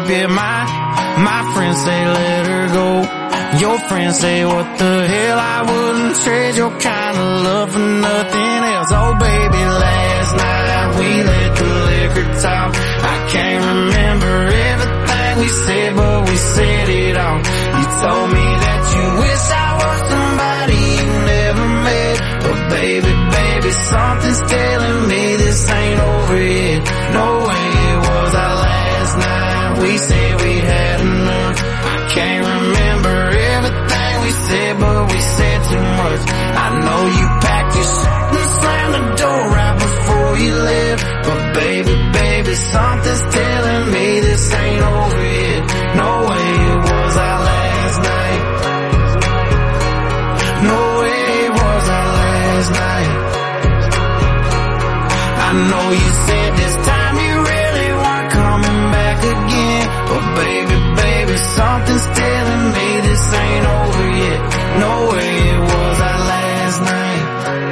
baby, my friends say let her go. Your friends say what the hell, I wouldn't trade your kind of love for nothing else. Oh baby, last night we let the liquor talk. I can't remember everything we said, but we said it all. You told me that you wish I was somebody you never met. But baby, something's telling me this ain't over yet. No way it was our last night. We said we had enough. I can't remember everything we said, but we said too much. I know you packed your shit and slammed the door right before you left. But baby, something's telling me this ain't over yet. No way it was our last night. No way it was our last night. I know you said this time you really weren't coming back again. But baby, something's telling me this ain't over yet. No way it was our last night.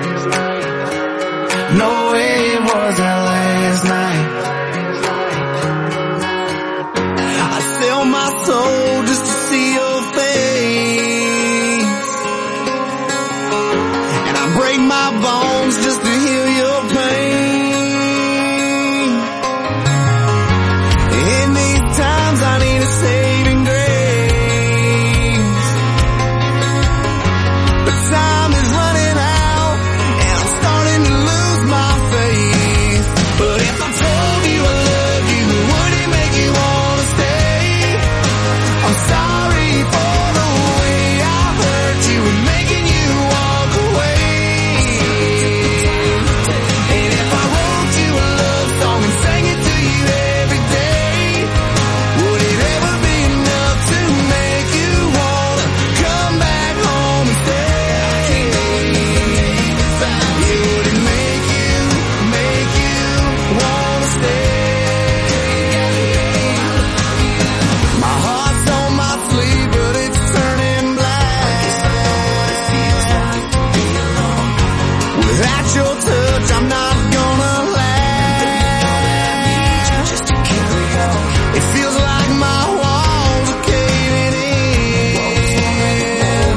No way it was our last night. I sell my soul just to see your face, and I break my bones just to heal your pain. In these times I need a saving grace, but time is running out and I'm starting to lose my faith. But if I told you I love you, would it make you wanna stay? I'm sorry for the way I hurt you and making you walk away. And if I wrote you a love song and sang it to you every day, would it ever be enough to make you wanna come back home and stay? Would it make you wanna stay? My heart's on my sleeve, but it's turning black. Without your touch, I'm not gonna last. It feels like my walls are caving in,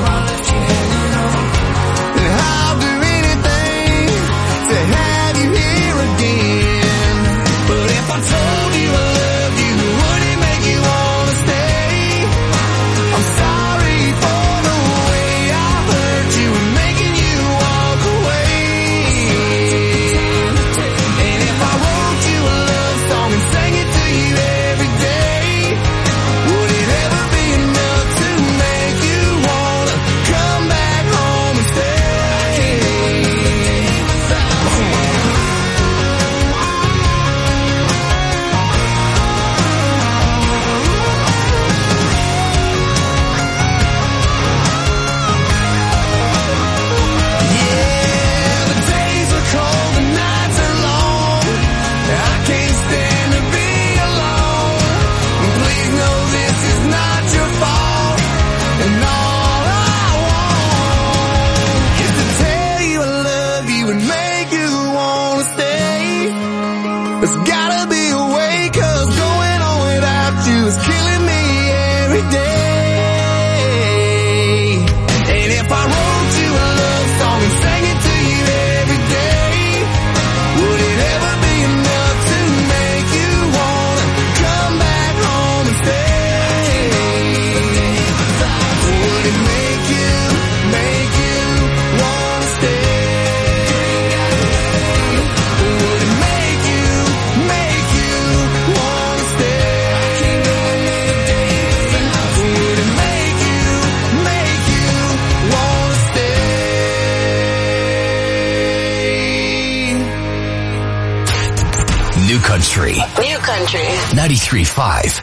and I'll do anything to have you here again. But if I told you I love you, would it make you wanna stay? I'm sorry for the way I hurt you and making you walk away. And if I wrote you a love song and sang it to you every day, would it ever be enough to make you wanna come back home and stay? Yeah, the days are cold, the nights are long. I can't stand to be alone. Please know this is not your fault, and all I want is to tell you I love you and make you wanna stay. There's gotta be a way, 'cause going on without you is killing me every day. And if I wrote you a love song and sang it to you every day, would it ever be enough to make you wanna come back home and stay? Would it make you wanna stay? Would it make you wanna stay? Would it make you wanna stay? New Country New Country. 93.5.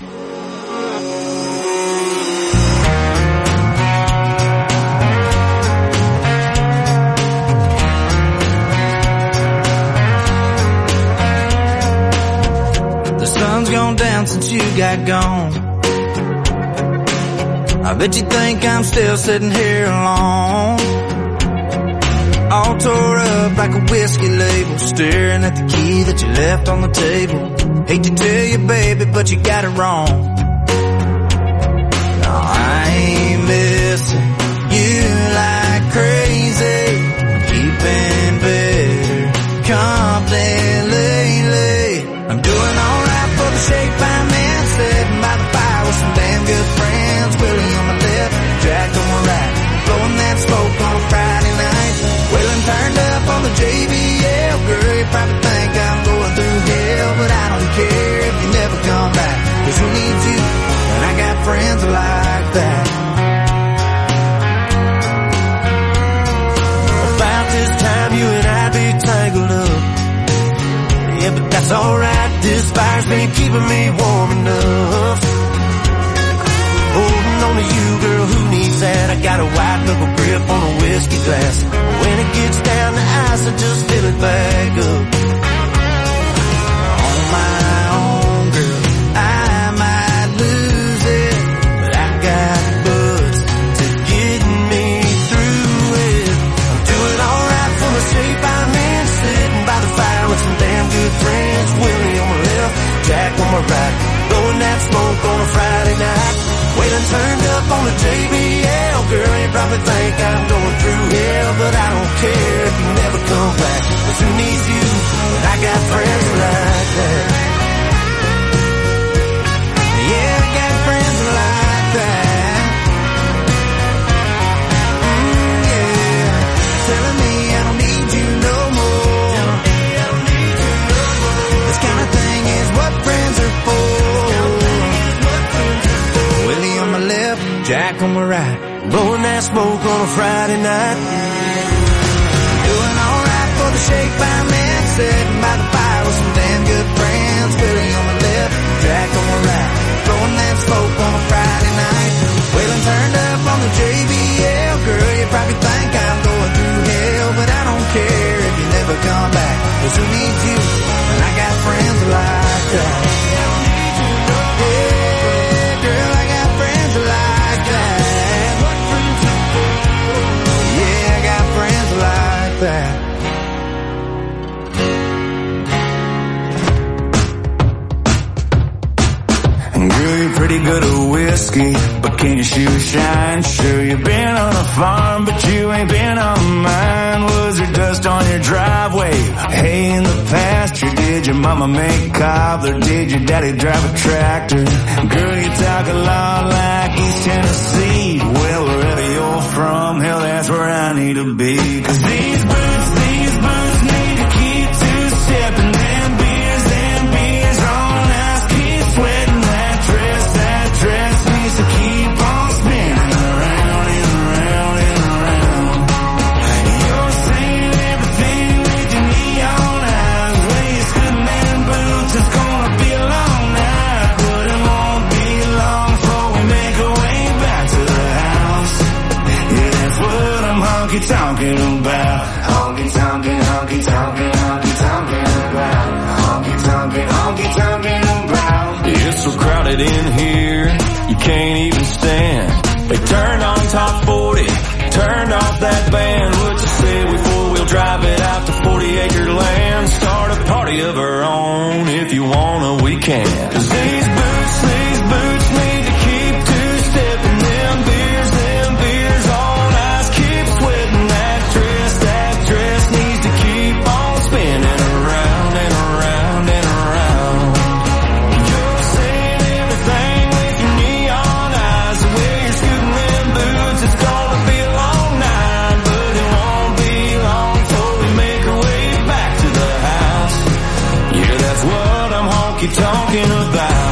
The sun's gone down since you got gone. I bet you think I'm still sitting here alone, all tore up like a whiskey label, staring at the key that you left on the table. Hate to tell you, baby, but you got it wrong. missing you like crazy. I'm keeping better company lately. I'm doing alright for the shape I'm in, sitting by the fire with some damn good friends. Willie on my left, Jack on my right, blowing that smoke on a Friday night. Waylon turned up on the JBL. Girl, you probably think I'm going through hell, but I don't care if you never come back, 'cause who needs you when I got friends like that? About this time you and I'd be tangled up. Yeah, but that's alright, this fire's been keeping me warm enough. Holding on to you, girl, who needs that? I got a white knuckle grip on a whiskey glass. When it gets down to ice, I just fill it back up. On my own, girl, I might lose it, but I got buds to get me through it. I'm doing alright for the shape I'm in, sitting by the fire with some damn good friends. Willie on my left, Jack on my right, blowing that smoke on a Friday night. Waylon turned up on the JBL. Girl, you probably think I'm going through hell, but I don't care if you never come back, 'cause who needs you when I got friends like that? Yeah, I got friends like that. Yeah, telling me I don't need you no more. This kind of thing is what friends are for. Willie on my left, Jack on my right, blowing that smoke on a Friday night. Doing alright for the shape I'm in, sitting by the fire with some damn good friends. Willie on my left, Jack on my right, blowing that smoke on a Friday night. Waylon turned up on the JBL. Girl, you probably think I'm going through hell, but I don't care if you never come back, 'cause who needs you when I got friends like that? That. Girl, you're pretty good at whiskey, but can you shoot shine? Sure, you've been on a farm, but you ain't been on mine. Was there dust on your driveway? Hay in the pasture? Did your mama make cobbler? Did your daddy drive a tractor? Girl, you talk a lot like East Tennessee. Well, wherever you're from, hell, that's where I need to be. 'Cause these boots need to keep two-stepping. Them beers on ice, keep sweating. That dress needs to keep on spinning around and around and around. You're saying everything with your neon eyes. Way you're scooting them boots, it's gonna be a long night, but it won't be long before we make our way back to the house. Yeah, that's what I'm honky-tonking about. Honky-tonking, honky-tonking, honky-tonking about. Honky-tonking, honky-tonking about. It's so crowded in here, you can't even stand. They turned on top 40, turned off that band. What you say we four-wheel drive it out to 40-acre land? Start a party of our own, if you wanna, we can. 'Cause these boots need to keep two-stepping. Them beers on ice, keep sweating. That dress needs to keep on spinning around and around and around. You're saying everything with your neon eyes. The way you're scooting them boots, it's gonna be a long night, but it won't be long before we make our way back to the house. Yeah, that's what I'm honky-tonking about.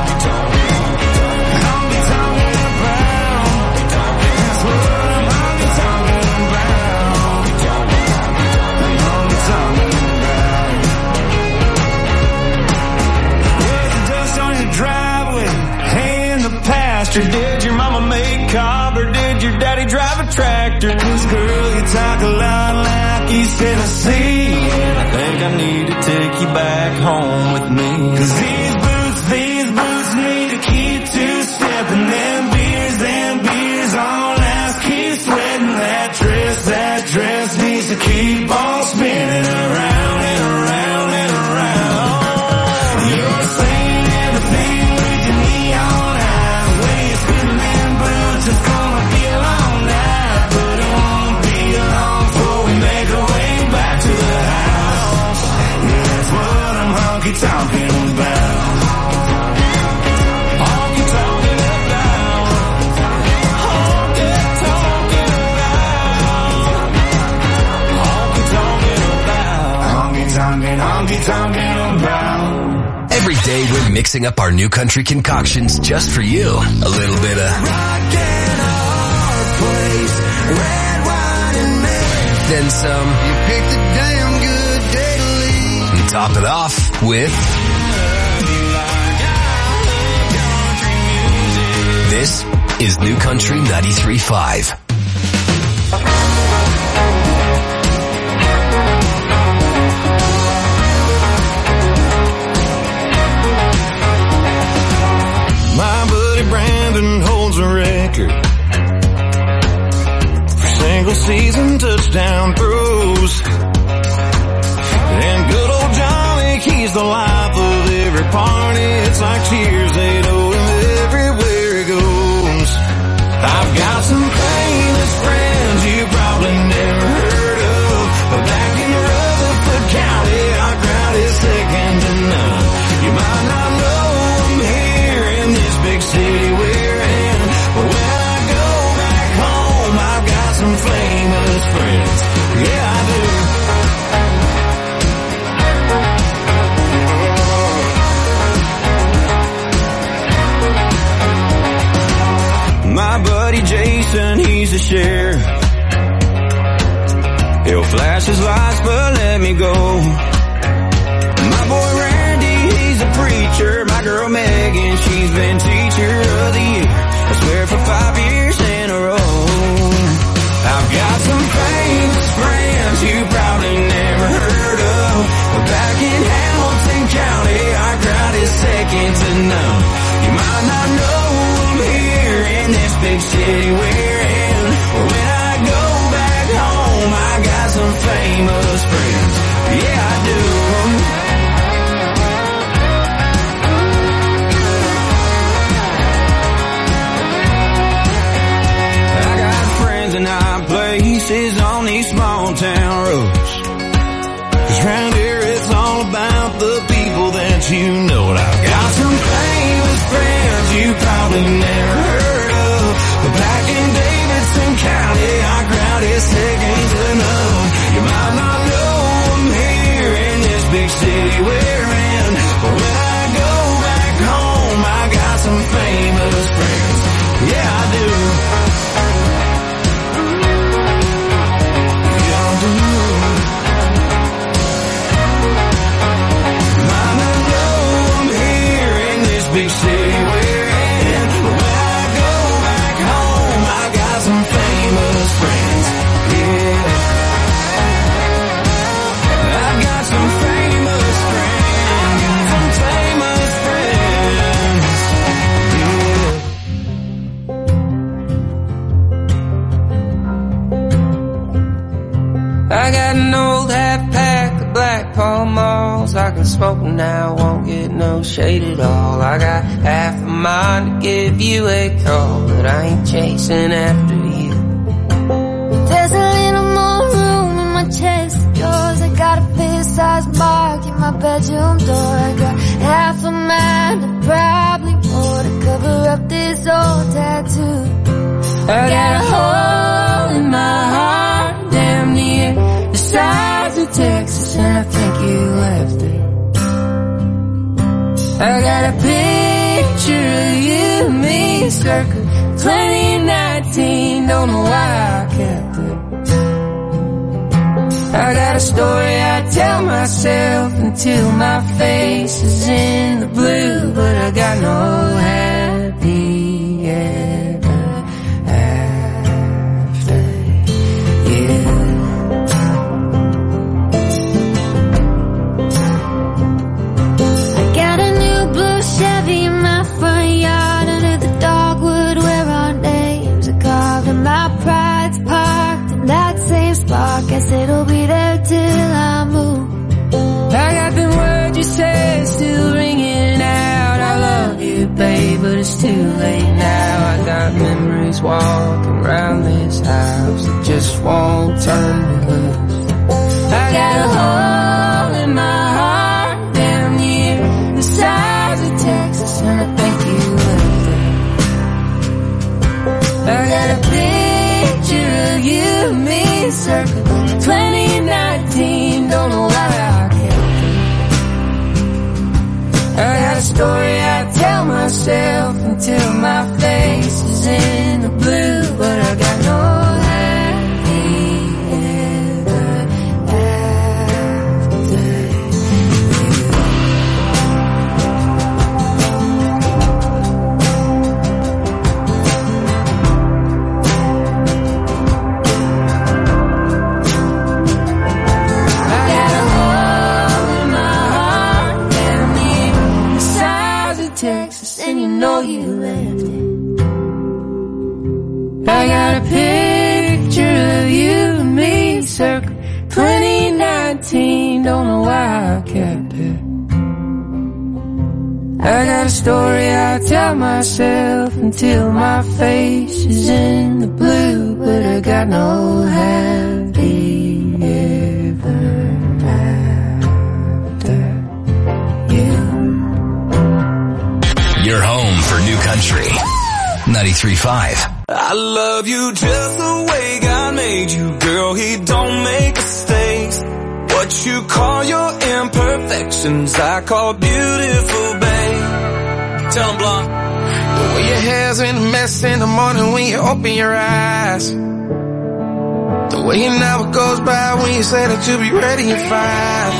Did your mama make cobbler? Did your daddy drive a tractor? 'Cause girl, you talk a lot like East Tennessee, and I think I need to take you back home with me. 'Cause these boots need to keep two-stepping. Them beers on ice, keep sweating. That dress needs to keep on spinning around and around and around. You're saying everything with your neon eyes. Way you're spinning them boots, it's gonna Today we're mixing up our new country concoctions just for you. A little bit of rock and a hard place, red wine and milk. Then some. You picked a damn good day to leave. And top it off with this is New Country 93.5. My buddy Brandon holds a record for single season touchdown throws. And good old Johnny, he's the life of every party. It's like cheers, they know him everywhere he goes. I've got some famous friends you probably never heard of, but back in Rutherford County, our crowd is second to none. You might not know them here in this big city we're in, but when I go back home, I've got some famous friends. Yeah, I do. My buddy Jason, he's the sheriff. He'll flash his lights but let me go. My boy Randy, he's a preacher. My girl Megan, she's been teacher of the year, I swear for 5 years in a row. I've got some famous friends you probably never heard of, but back in Hamilton County, our crowd is second to none. You might not know them here in this big city we're in, but when I go back home, I got some famous friends. Yeah, I do. I got friends in high places on these small town roads, 'cause round here it's all about the people that you know. And I've got some famous friends you probably never heard of, but back in Davidson County, our crowd is second to none. You might not know them here in this big city we're in, but when I go back home, I got some famous friends. Yeah, I do. Yeah, I do. Might not know them here in this big city we're in, but when I go back home, I got some famous friends. Yeah, I've got some famous friends, some famous friends. Yeah. I got an old half pack of Black Pall Malls. I can smoke them now, won't get no shade at all. I got half a mind to give you a call, but I ain't chasing after you. There's a little more room in my chest of yours. I got a fist-sized mark in my bedroom door. I got half a mind and probably more to cover up this old tattoo. I got a hole in my heart, damn near the size of Texas, and I think you left it. I got a picture of you and me circa 2019, don't know why I kept it. I got a story I tell myself until my face is in the blue, but I got no happy ever after you. I got a new blue Chevy in my front yard, under the dogwood where our names are carved, and my pride's parked in that same spot. Guess it'll be there till I move. I got the words you said still ringing out. I love you, babe, but it's too late now. I got memories walking around this house that just won't turn me loose. I got a hole in my heart, damn near the size of Texas, and I think you left it. I got a picture of you and me circa 2019, don't know why I kept it. I got a story I tell myself until my face is in the blue, but I got no happy ever after you. I got a hole in my heart and the size of Texas, and you know you left it. I got a picture of you and me, circa 2019, don't know why I kept it. I got a story I tell myself until my face is in the blue, but I got no happy ever after you. You're home for New Country 93.5. I love you just the way God made you, girl, he don't make mistakes. What you call your imperfections, I call beautiful, babe. Tell 'em, Blanc. The way your hair's in a mess in the morning when you open your eyes. The way an hour goes by when you say that you'll be ready in 5.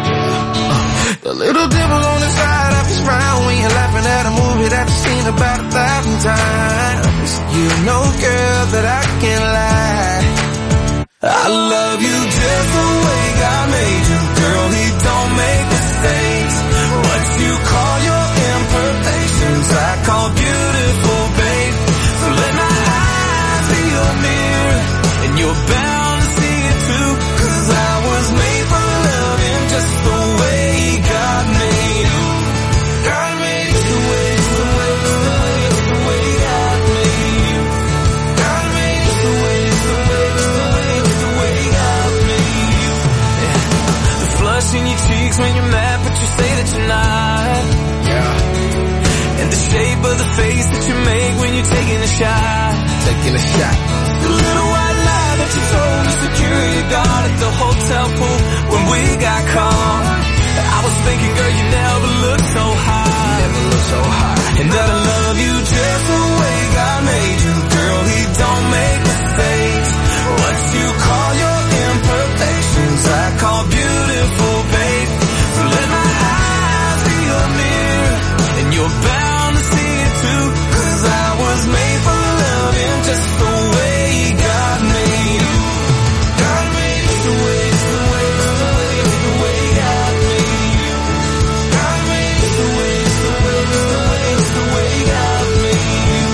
The little dimple on the side of his frown when you're laughing at a movie that you've seen about 1,000 times. You know, girl, that I can't lie. I love you just the way God made you, girl, he don't make mistakes. What you call your imperfections, I call beautiful, babe. So let my eyes be your mirror, and you're bound to see it too, 'cause I was made for loving just the way God made you. God made you the way, the way, the way, the way God made you. God made you the way, the way, the way, the way God made you. Yeah. The flush in your cheeks when you're mad, but you say that you're not. Yeah. And the shape of the face that you make when you're taking a shot. Taking a shot. The little white lie that you told the security guard at the hotel pool when we got caught. I was thinking, girl, you never looked so high. Never looked so high. And that I love you just the way God made you, girl, he don't make mistakes. What you call your imperfections, I call beautiful, babe. So let my eyes be your mirror, and you're bound to see it too, 'cause I was made for loving just the way God made you. God made you the way, the way, the way, the way God made you. God made you the way, the way, the way, the way God made you.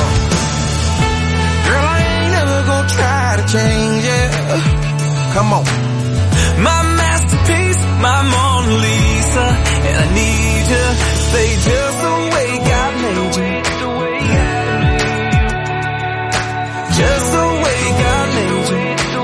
Girl, I ain't never gonna try to change it. Come on. My masterpiece, my Mona Lisa, and I need you to stay just the way God made you. Just the way God made you.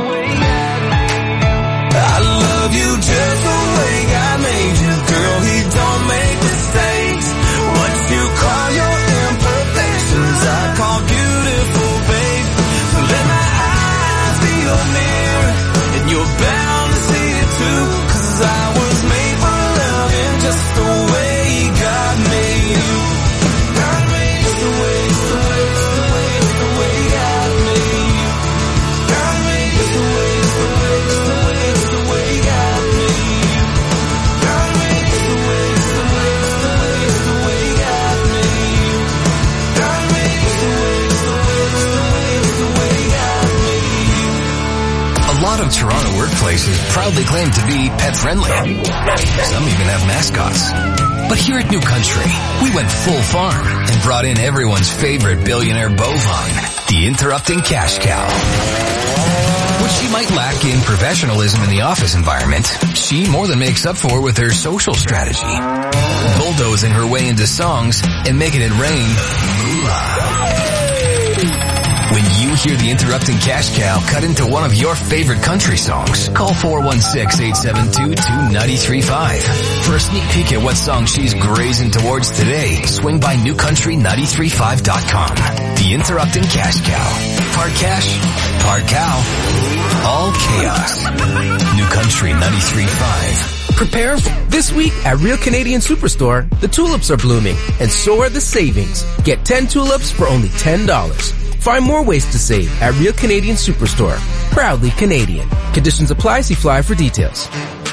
I love you just the way God made you, girl, he don't make mistakes. What you call your imperfections, I call beautiful, babe. So let my eyes be your mirror, and you're bound to see it too, 'cause I was made for loving just the way God made you. God made you the way, the way, the way, the way God made you. God made you the way, the way, the way, the way God made you. God made you the way, the way, the way, the way God made you. God made you the way, the way, the way, the way God made you. A lot of Toronto workplaces proudly claim to be pet-friendly. Some even have mascots. But here at New Country, we went full farm and brought in everyone's favorite billionaire bovine, the interrupting cash cow. What she might lack in professionalism in the office environment, she more than makes up for with her social strategy. Bulldozing her way into songs and making it rain moolah. When you hear the interrupting cash cow cut into one of your favorite country songs, call 416-872-2935. For a sneak peek at what song she's grazing towards today, swing by newcountry935.com. The interrupting cash cow. Part cash, part cow, all chaos. New Country 93.5. Prepare this week at Real Canadian Superstore. The tulips are blooming, and so are the savings. Get 10 tulips for only $10. Find more ways to save at Real Canadian Superstore. Proudly Canadian. Conditions apply. See flyer for details.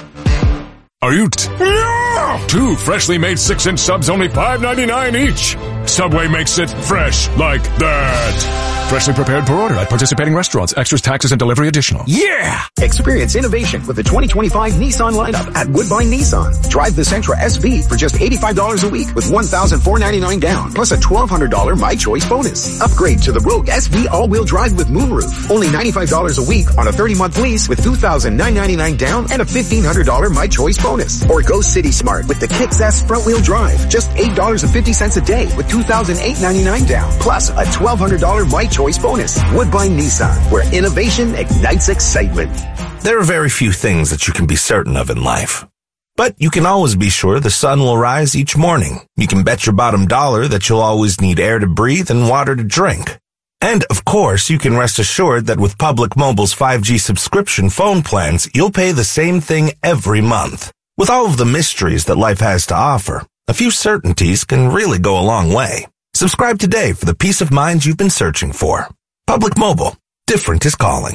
Are you two freshly made 6-inch subs, only $5.99 each. Subway makes it fresh like that. Freshly prepared per order at participating restaurants. Extras, taxes, and delivery additional. Yeah! Experience innovation with the 2025 Nissan lineup at Woodbine Nissan. Drive the Sentra SV for just $85 a week with $1,499 down, plus a $1,200 My Choice bonus. Upgrade to the Rogue SV all-wheel drive with moonroof. Only $95 a week on a 30-month lease with $2,999 down and a $1,500 My Choice bonus. Or go City Smart with the Kicks S front-wheel drive. Just $8.50 a day with $2,899 down, plus a $1,200 My Choice bonus. Woodbine Nissan, where innovation ignites excitement. There are very few things that you can be certain of in life. But you can always be sure the sun will rise each morning. You can bet your bottom dollar that you'll always need air to breathe and water to drink. And, of course, you can rest assured that with Public Mobile's 5G subscription phone plans, you'll pay the same thing every month. With all of the mysteries that life has to offer, a few certainties can really go a long way. Subscribe today for the peace of mind you've been searching for. Public Mobile. Different is calling.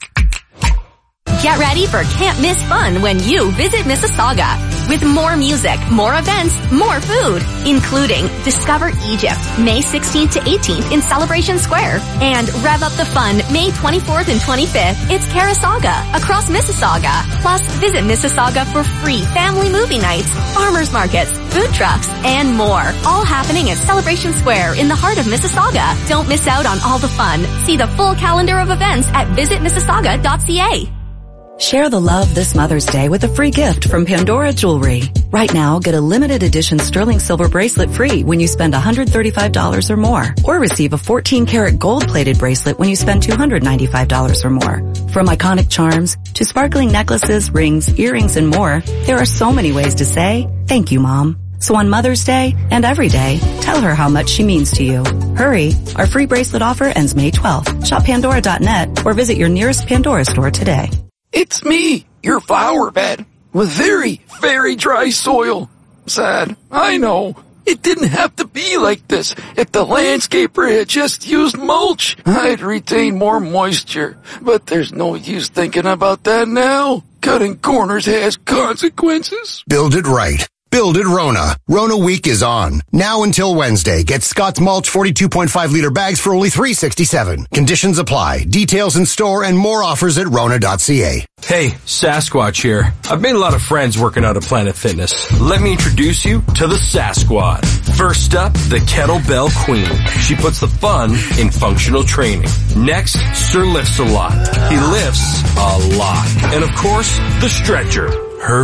Get ready for can't miss fun when you visit Mississauga. With more music, more events, more food, including Discover Egypt, May 16th to 18th in Celebration Square. And Rev Up the Fun, May 24th and 25th. It's Carasaga across Mississauga. Plus, visit Mississauga for free family movie nights, farmers markets, food trucks, and more. All happening at Celebration Square in the heart of Mississauga. Don't miss out on all the fun. See the full calendar of events at visitmississauga.ca. Share the love this Mother's Day with a free gift from Pandora Jewelry. Right now, get a limited edition sterling silver bracelet free when you spend $135 or more. Or receive a 14-karat gold-plated bracelet when you spend $295 or more. From iconic charms to sparkling necklaces, rings, earrings, and more, there are so many ways to say, thank you, Mom. So on Mother's Day and every day, tell her how much she means to you. Hurry! Our free bracelet offer ends May 12th. Shop Pandora.net or visit your nearest Pandora store today. It's me, your flower bed, with very, very dry soil. Sad, I know. It didn't have to be like this. If the landscaper had just used mulch, I'd retain more moisture. But there's no use thinking about that now. Cutting corners has consequences. Build it right. Build it Rona. Rona Week is on. Now until Wednesday. Get Scott's Mulch 42.5 liter bags for only $3.67. Conditions apply. Details in store and more offers at Rona.ca. Hey, Sasquatch here. I've made a lot of friends working out at Planet Fitness. Let me introduce you to the Sasquad. First up, the Kettlebell Queen. She puts the fun in functional training. Next, Sir lifts a lot. He lifts a lot. And of course, the Stretcher. Her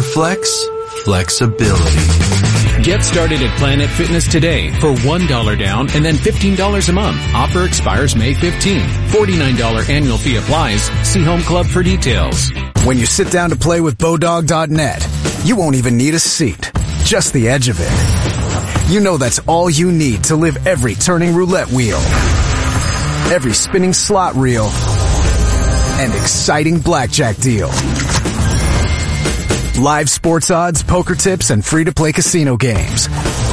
flexibility. Get started at Planet Fitness today for $1 down and then $15 a month. Offer expires May 15th. $49 annual fee applies. See Home Club for details. When you sit down to play with Bodog.net, you won't even need a seat, just the edge of it. You know that's all you need to live every turning roulette wheel, every spinning slot reel, and exciting blackjack deal. Live sports odds, poker tips, and free-to-play casino games.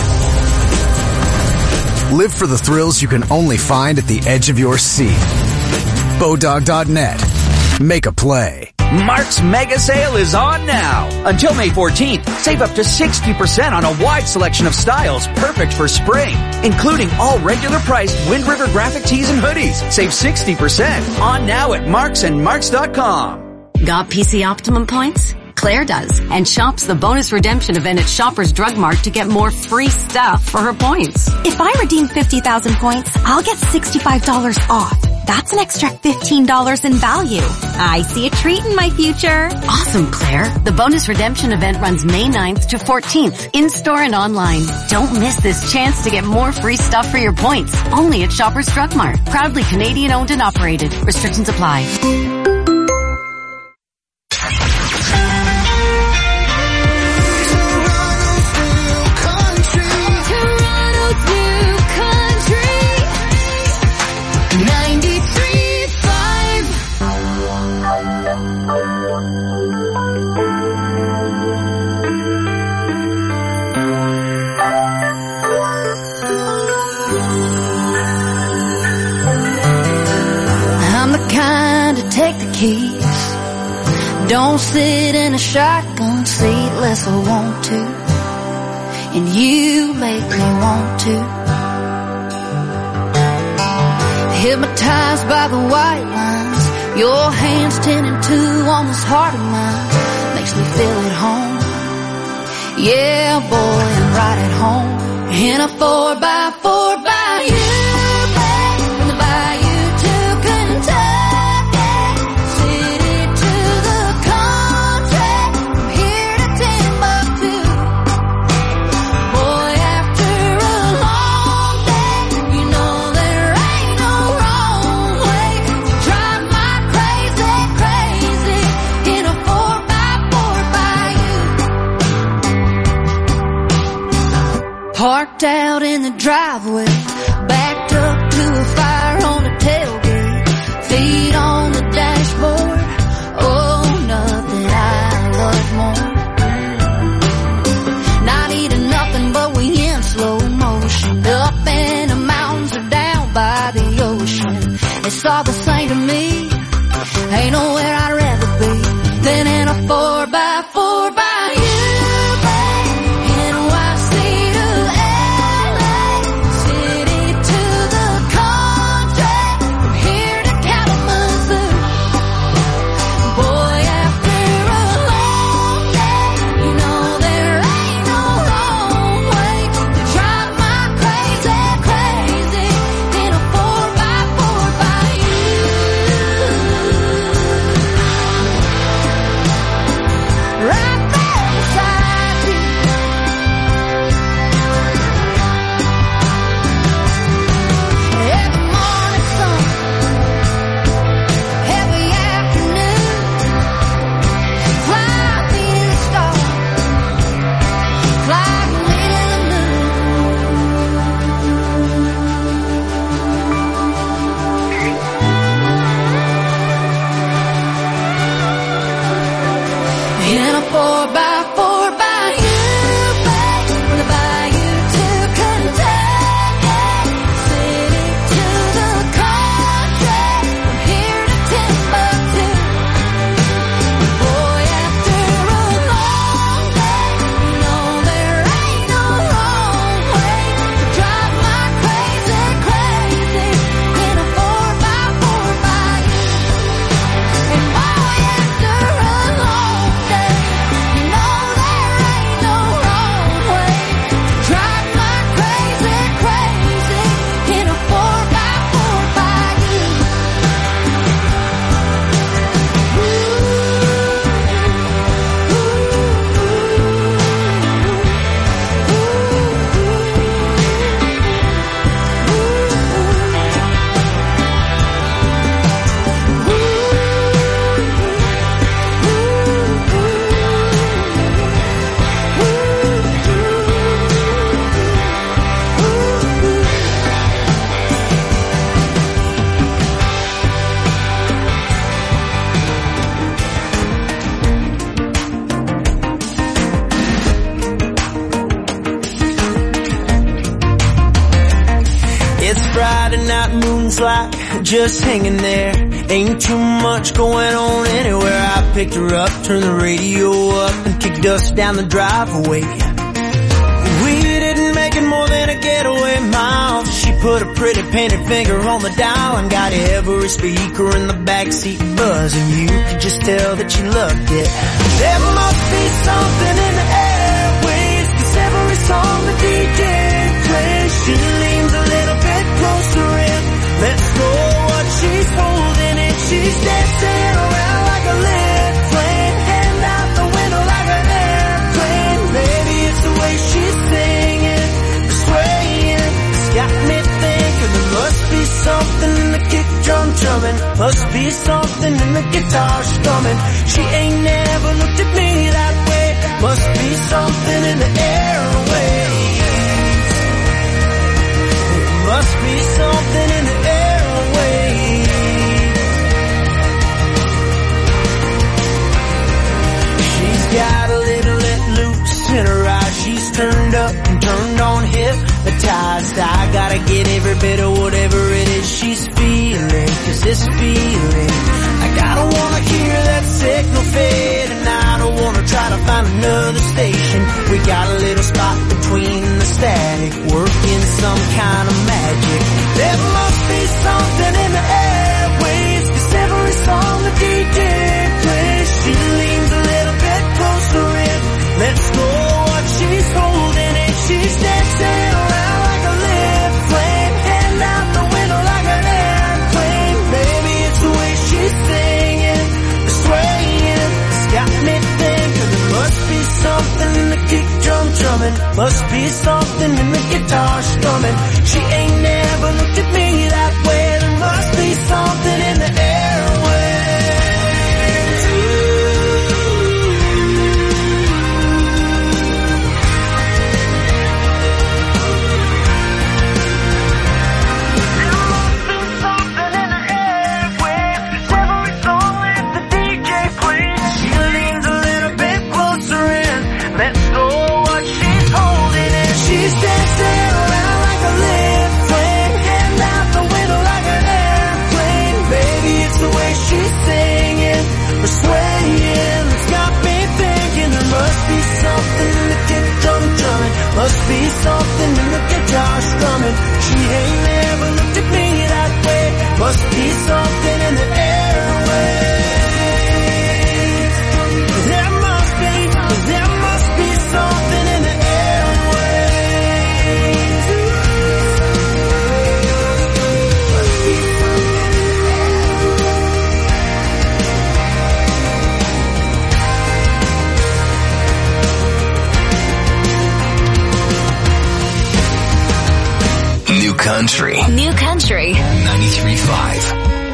Live for the thrills you can only find at the edge of your seat. Bodog.net. Make a play. Mark's Mega Sale is on now. Until May 14th, save up to 60% on a wide selection of styles perfect for spring, including all regular priced Wind River graphic tees and hoodies. Save 60% on now at Marks and Marks.com. Got PC Optimum points? Claire does, and shops the bonus redemption event at Shoppers Drug Mart to get more free stuff for her points. If I redeem 50,000 points, I'll get $65 off. That's an extra $15 in value. I see a treat in my future. Awesome, Claire. The bonus redemption event runs May 9th to 14th, in-store and online. Don't miss this chance to get more free stuff for your points. Only at Shoppers Drug Mart. Proudly Canadian owned and operated. Restrictions apply. keys. Don't sit in a shotgun seat unless I want to, and you make me want to. Hypnotized by the white lines, your hands 10 and 2 on this heart of mine, makes me feel at home. Yeah, boy, I'm right at home in a 4x4 by you, babe, from the bayou to Kentucky, city to the country, from here to Timbuktu. Boy, after a long day, you know there ain't no wrong way to drive my crazy, crazy in a 4x4 by you. Parked out in the driveway, backed up to a fire on the tailgate, feet on the dashboard. Oh, nothing I love more. Not eating nothing, but we in slow motion, up in the mountains or down by the ocean. It's all the same to me, ain't nowhere I'd rather be than in a 4x4 by you, babe. NYC to LA, city to the country, from here to Kalamazoo. Boy, after a long day, you know there ain't no wrong way to drive my crazy, crazy in a 4x4 by you. Right there beside you. Every morning sun, every afternoon, fly me to the stars, fly me to the moon. In a 4x4 by you, babe, from the bayou to Kentucky, city to the country, from here to Timbuktu. Boy, after a long day, you know there ain't no wrong way to drive my crazy, crazy in a 4x4 by you. And boy, after a long day, you know there ain't no wrong way to drive my crazy, crazy in a 4x4 by you. It's Friday night, moon's like just hanging there. Ain't too much going on anywhere. I picked her up, turned the radio up, and kicked dust down the driveway. We didn't make it more than a getaway mile. She put a pretty painted finger on the dial and got every speaker in the backseat buzzing. You could just tell that she loved it. There must be something in the airwaves, 'cause every song the DJ plays, she leans a little bit closer in, lets go what she's holding, and she's dancing around like a lit flame, hand out the window like an airplane. Maybe it's the way she's singing, swaying, it's got me thinking there must be something in the kick drum drumming, must be something in the guitar strumming. She ain't never looked at me that way, must be something in the airwaves. Must be something in the airwaves. She's got a little let loose in her eyes. She's turned up and turned on, hypnotized. I gotta get every bit of whatever it is she's feeling, 'cause this feeling, like I don't wanna some kind of magic. There must be something in the airwaves, 'cause every song the DJ plays, she leans a little bit closer in, lets go what she's holding, and she's dancing around like a lit flame, hand out the window like an airplane. Baby, it's the way she's singing, the swaying, it's got me thinking there must be something in the kick drum drumming, must be something in the guitar strumming. She ain't never looked at me that way. There must be something in the airwaves. There must be something in the airwaves, 'cause every song that the DJ plays, she leans a little bit closer in, lets go what she's holding, and she's dancing around like a lit flame, hand out the window like an airplane. Baby, it's the way she's singing, or swaying, it's got me thinking there must be something in the kick drum drumming, must be something in the guitar strumming. She ain't never looked at me that way, must be something in the airwaves. There must be something in the airwaves. New Country. New Country. 93.5.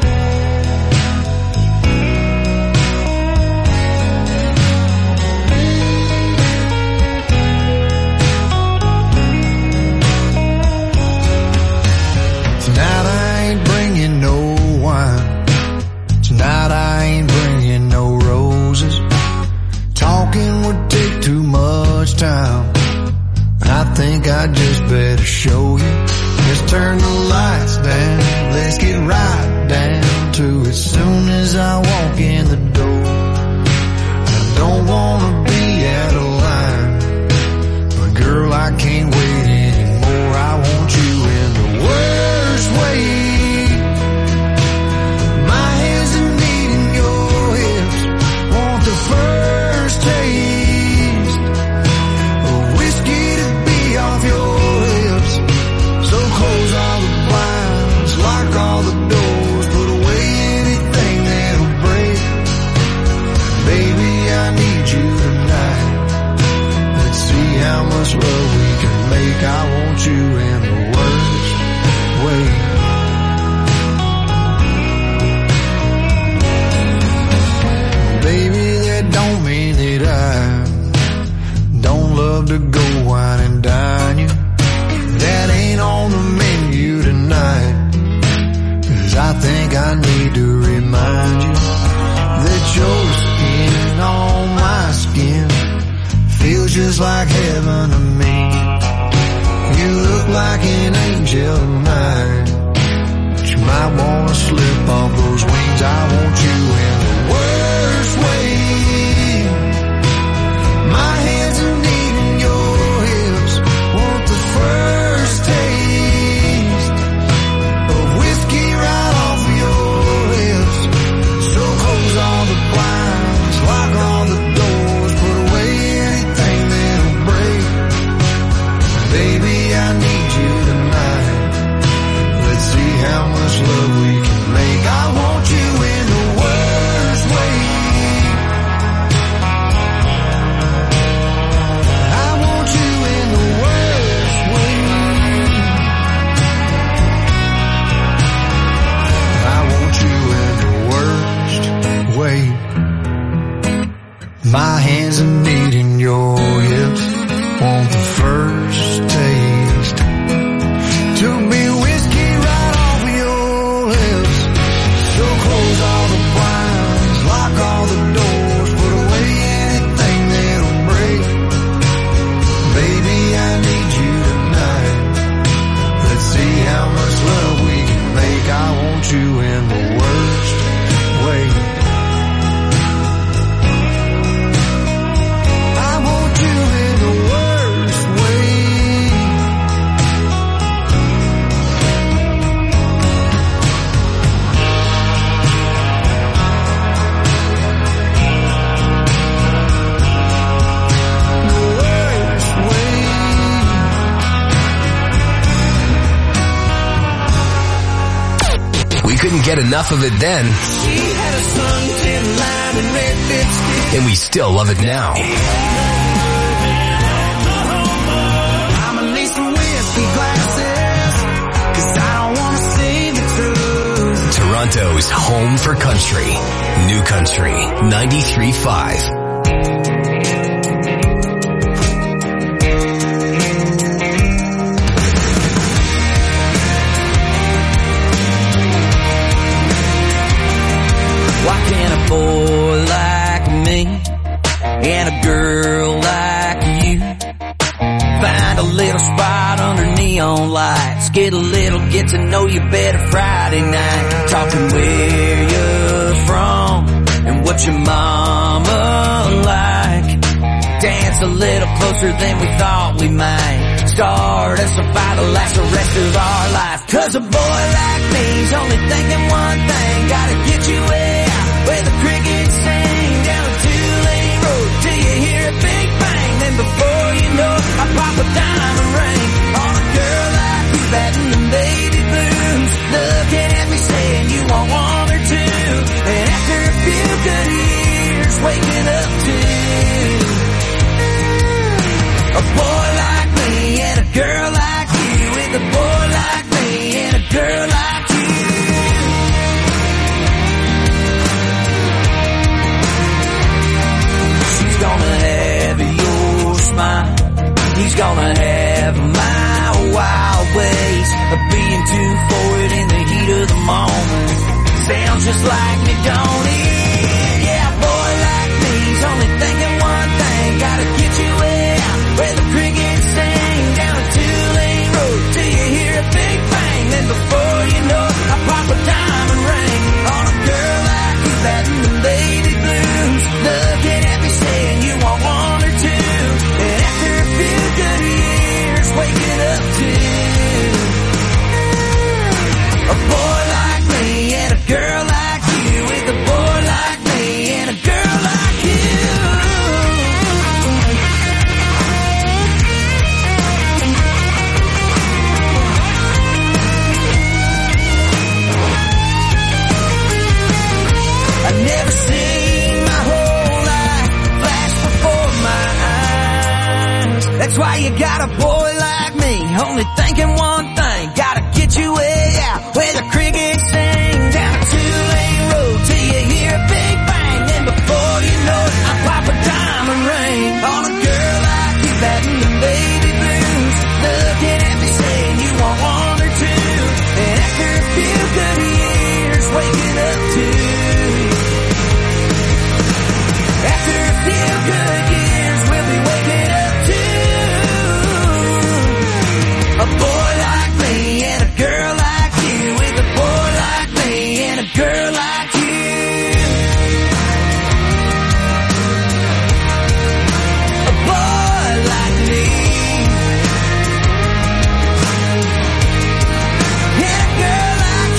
Tonight I ain't bringing no wine. Tonight I ain't bringing no roses. Talking would take too much time. I think I just better show you. Just turn the lights down. Let's get right down to it. Soon as I walk in the door, I don't wanna be out of line, but girl, I can't wait anymore. I want you in the worst way. My hands are needing your hips. Want the first taste of whiskey to be off your lips. So close all the blinds, lock all the doors, put away anything that'll break. Baby, I need you tonight. Let's see how much love we can make. I want you in the worst way. Baby, that don't mean that I don't love to go wine and dine you. That ain't on the menu tonight, 'cause I think I need to remind you that your skin on my skin feels just like heaven to me. You look like an angel tonight, but you might wanna slip off those wings. I want you in the worst way. My hands are needing your hips. Want the first taste of whiskey right off of your lips. So close all the blinds, lock all the doors, put away anything that'll break. Baby, I need you tonight. Let's see how much love we can make. I want you in the worst way. I want you in the worst way. I want you in the worst way. My hands are needing your hips. Want the first taste to be whiskey right off of your lips. So close all the blinds, lock all the doors, put away anything that'll break. Baby, I need you tonight. Let's see how much love we can make. I want you in the worst way. couldn't get enough of it then, She had a suntan line and red lipstick. and we still love it now. I'ma need some whiskey glasses, 'cause I don't wanna see the truth. Toronto's home for country. New Country 93.5. Why can't a boy like me and a girl like you find a little spot under neon lights, get a little get to know you better Friday night, talking where you're from and what your mama like, dance a little closer than we thought we might, start us a fight to last the rest of our life, 'cause a boy like me's only thinking one thing, gotta get you out where the crickets sing, down a two-lane road till you hear a big bang, then before you know it, I pop a diamond ring on a girl like you, batting them baby blues, looking at me saying you want one or two, and after a few good years waking up to a boy like me and a girl like you, with a boy like me and a girl like you. She's gonna have your smile, he's gonna have my wild ways of being too forward in the heat of the moment. Sounds just like me, don't it? Yeah, a boy like me's only thinking one thing, gotta get you out where the crickets sing, down a two-lane road till you hear a big bang, then before you know it, I pop a diamond ring on a girl like you, batting the baby blues, looking at me saying you want one or two, and after a few good years waking up to a boy like me and a girl like you, with a boy like me and a girl like you. I've never seen my whole life flash before my eyes. That's why you got a boy like me, only thinking one thing, gotta get you way out where the crickets sing, down a two-lane road till you hear a big bang, then before you know it, I pop a diamond ring on a girl like you, batting the baby blues, looking at me saying you want one or two, and after a few good years waking up to, after a few good years we'll be waking up to a boy like me and a girl like you, with a boy like me and a girl like you. A boy like me and a girl like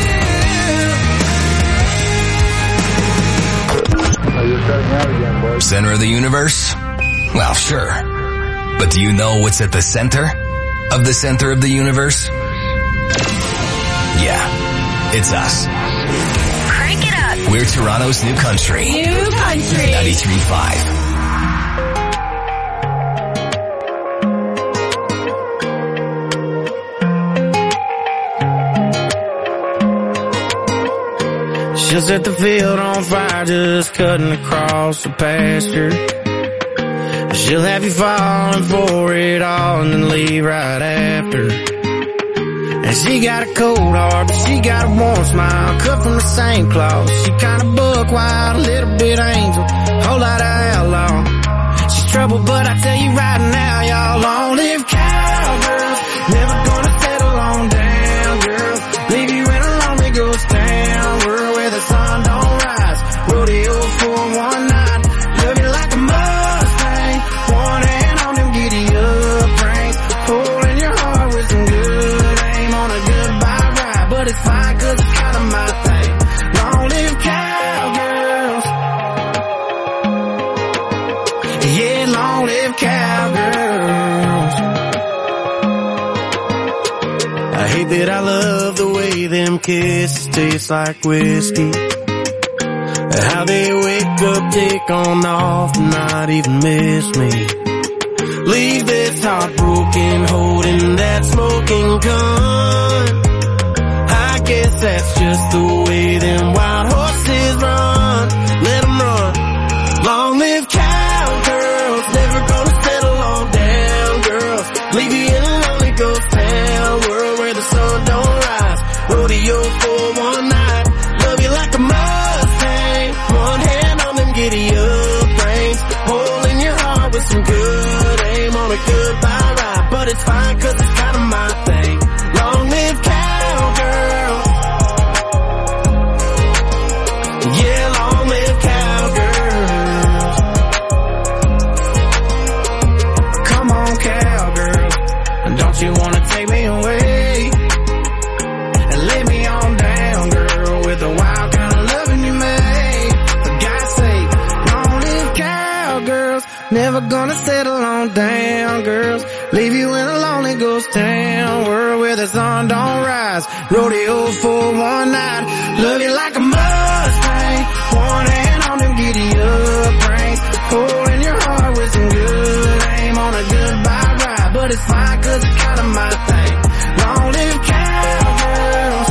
you. Center of the universe? Well, sure. But do you know what's at the center of the center of the universe? Yeah, it's us. Crank it up. We're Toronto's New Country. New Country. 93.5. She'll set the field on fire just cutting across the pasture. She'll have you falling for it all and then leave right after. And she got a cold heart, but she got a warm smile, cut from the same cloth. She kinda buck wild, a little bit angel, whole lot of outlaw. She's trouble, but I tell you right now, y'all long-lived cowgirls, never gonna settle on down, girls. Leave you in a lonely ghost town, world where the sun don't rise. Rodeo for one night, love you like a Mustang, one hand on them giddy up reins, pulling your heart with some good aim on a goodbye ride. But it's fine 'cause it's kinda my thing. Long-lived cowgirls, yeah, long-lived cowgirls. I hate that I love the way them kisses taste like whiskey. How they wake up, take on off, not even miss me. Leave this heartbroken, holding that smoking gun. I guess that's just the way them wild horses run. Let them run. Long live cowgirls, never gonna settle on down girls. Leave you in a lonely ghost town world where the sun don't rise. Rodeo for one night, love you like a Mustang. One hand on them giddy up reins, hole in your heart with some good aim on a goodbye ride. But it's fine cause it's kinda my thing. Long live cowgirls. Yeah, long live cowgirls. Come on, cowgirl. Don't you wanna take me away and lay me on down, girl, with the wild kind of loving you made. For God's sake, long live cowgirls. Never gonna settle on down, girls. Leave you in a lonely ghost town world where the sun don't rise. Rodeo for one night, love you like a Mustang. One hand on them giddy up reins, holding your heart with some good aim on a goodbye ride. But it's fine cause it's kinda my thing. Long live cowgirls.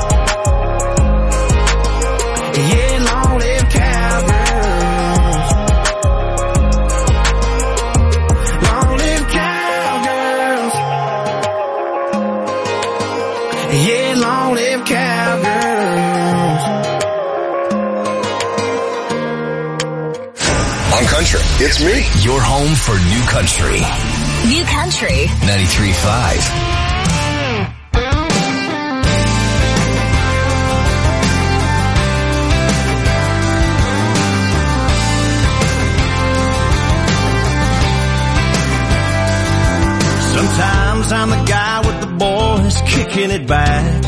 Yeah, long live cowgirls. Long live cowgirls. Yeah, long live cowgirls. On Country, it's me. Your home for New Country. New Country 93.5. Sometimes I'm the guy with the boys kicking it back,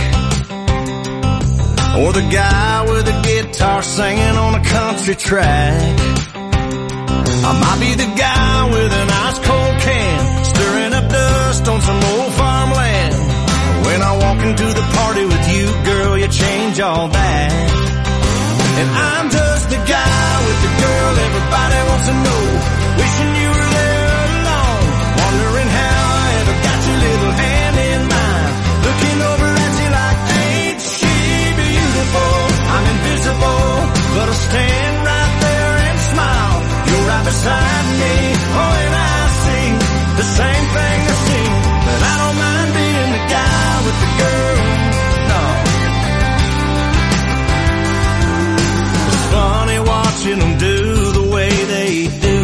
or the guy with the guitar singing on a country track. I might be the guy with an ice cold can, stirring up dust on some old farmland. When I walk into the party with you, girl, you change all that. And I'm just the guy with the girl everybody wants to know, wishing you were there alone, wondering how I ever got your little hand in mine, looking over at you like, ain't she beautiful? I'm invisible, but I'll stand right there and smile. You're right beside me, oh, and I see the same thing I see, but I don't mind being the guy with the girl, no. It's funny watching them do the way they do.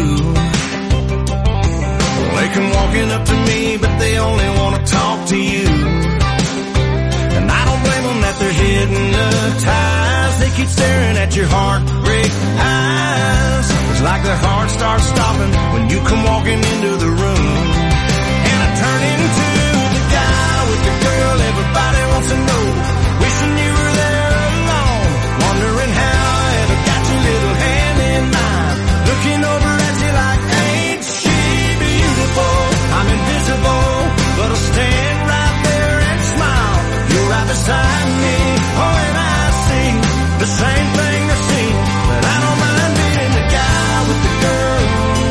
They come walking up to me, but they only want to talk to you. And I don't blame them that they're hypnotized. They keep staring at your heartbreak eyes. It's like their heart starts stopping when you come walking into the room. And I turn into the guy with the girl everybody wants to know, wishing you were there alone, wondering how I ever got your little hand in mine, looking over at you like, ain't she beautiful? I'm invisible, but I'll stand right there and smile. You're right beside me, oh, and I see the same thing I see, but I don't mind being the guy with the girl,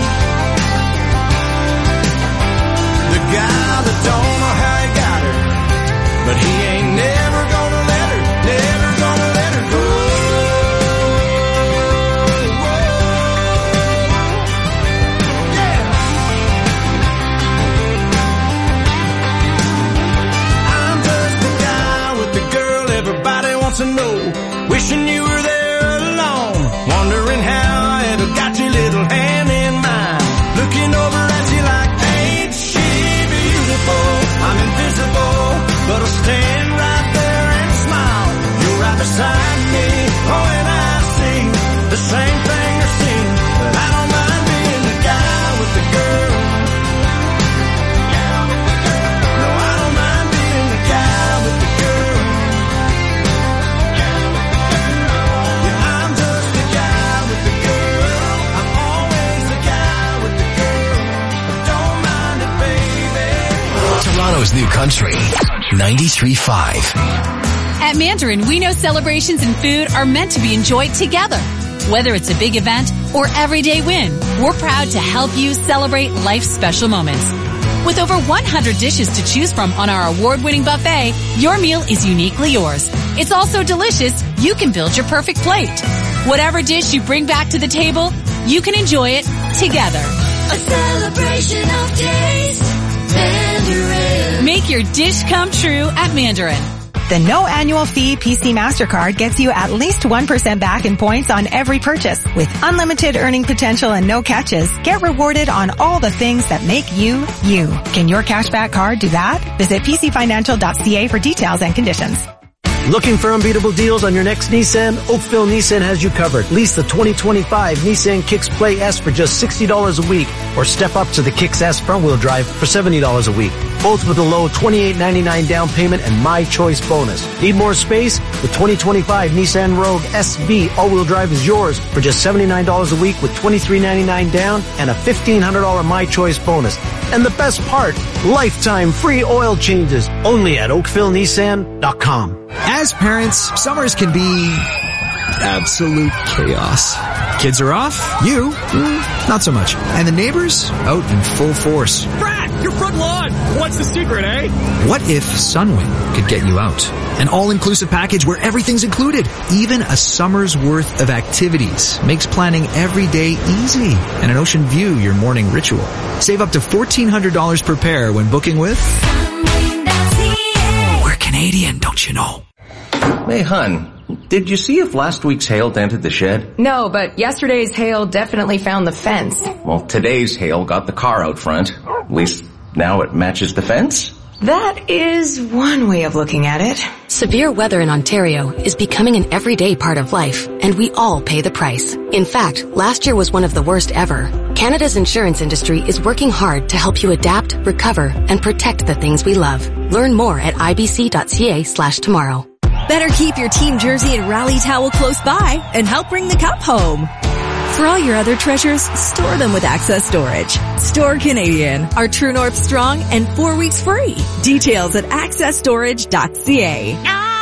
the guy that don't know how he got her, but he ain't never gonna let her, never gonna let her go. Yeah. I'm just the guy with the girl everybody wants to know, wishing you were there alone, wondering how I ever got your little hand in mine, looking over at you like, ain't she beautiful? I'm invisible, but I'll stand right there and smile. You're right beside me, oh, and I see the same thing I see, but I don't mind being the guy with the girl. No, I don't mind being the guy with the girl. Yeah, I'm just the guy with the girl. I'm always the guy with the girl. I don't mind it, baby. Toronto's New Country. 93.5. At Mandarin, we know celebrations and food are meant to be enjoyed together. Whether it's a big event or everyday win, we're proud to help you celebrate life's special moments. With over 100 dishes to choose from on our award-winning buffet, your meal is uniquely yours. It's also delicious. You can build your perfect plate. Whatever dish you bring back to the table, you can enjoy it together. A celebration of taste. Mandarin. Make your dish come true at Mandarin. The no annual fee PC MasterCard gets you at least 1% back in points on every purchase. With unlimited earning potential and no catches, get rewarded on all the things that make you, you. Can your cashback card do that? Visit pcfinancial.ca for details and conditions. Looking for unbeatable deals on your next Nissan? Oakville Nissan has you covered. Lease the 2025 Nissan Kicks Play S for just $60 a week, or step up to the Kicks S front-wheel drive for $70 a week. Both with a low $28.99 down payment and My Choice bonus. Need more space? The 2025 Nissan Rogue SV all-wheel drive is yours for just $79 a week with $23.99 down and a $1,500 My Choice bonus. And the best part, lifetime free oil changes only at OakvilleNissan.com. As parents, summers can be absolute chaos. Kids are off. You, not so much. And the neighbors out in full force. Brad, your front lawn. What's the secret, eh? What if Sunwind could get you out? An all-inclusive package where everything's included. Even a summer's worth of activities makes planning every day easy. And an ocean view your morning ritual. Save up to $1,400 per pair when booking with... We're Canadian, don't you know? Hey, hun, did you see if last week's hail dented the shed? No, but yesterday's hail definitely found the fence. Well, today's hail got the car out front. At least now it matches the fence. That is one way of looking at it. Severe weather in Ontario is becoming an everyday part of life, and we all pay the price. In fact, last year was one of the worst ever. Canada's insurance industry is working hard to help you adapt, recover, and protect the things we love. Learn more at ibc.ca/tomorrow. Better keep your team jersey and rally towel close by and help bring the cup home. For all your other treasures, store them with Access Storage. Store Canadian, our True North strong and 4 weeks free. Details at accessstorage.ca.